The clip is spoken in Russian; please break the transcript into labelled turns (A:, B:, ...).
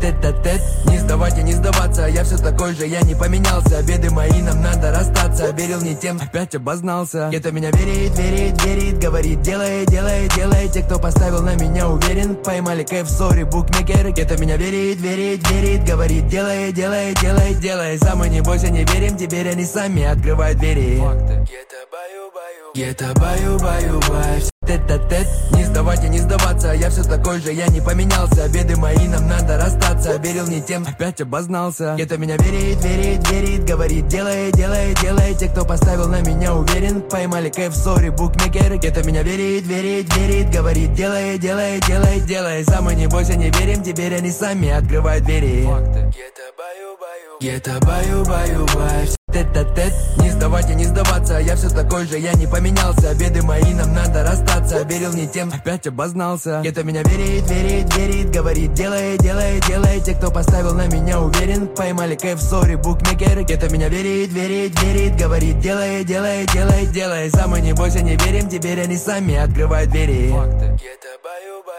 A: Тет-а-тет, не сдавать и не сдаваться. Я все такой же, я не поменялся. Беды мои, нам надо расстаться. Верил не тем, опять обознался. Где-то меня верит, верит, верит. Говорит, делай, делай, делай. Те, кто поставил на меня, уверен. Поймали кайф, сори, букмекер. Где-то меня верит, верит, верит. Говорит, делай, делай, делай, делай. Сам и не бойся, не верим. Теперь они сами открывают двери. Где-то баю-баю, где-то баю-баю-баю. Тет-а-тет, не сдавать и не сдаваться. Я все такой же, я не поменялся. Беды мои, нам надо расстаться. Верил не тем, опять обознался. Где-то меня верит, верит, верит. Говорит, делай, делай, делай. Те, кто поставил на меня, уверен. Поймали кайф, сори, букмекер. Где-то меня верит, верит, верит. Говорит, делай, делай, делай, делай. Сам и не бойся, не верим. Теперь они сами открывают двери. Где-то баю-баю, где-то баю-баю-баю. Тет-а-тет, не сдавать и не сдаваться. Я все такой же, я не поменялся. Беды мои, нам надо расстаться. Верил не тем, опять обознался. Где-то меня верит, верит, верит. Говорит, делай, делай, делай. Те, кто поставил на меня, уверен. Поймали кайф, сори, букмекер. Где-то меня верит, верит, верит. Говорит, делай, делай, делай, делай. Сам и не бойся, не верим. Теперь они сами открывают двери. Где-то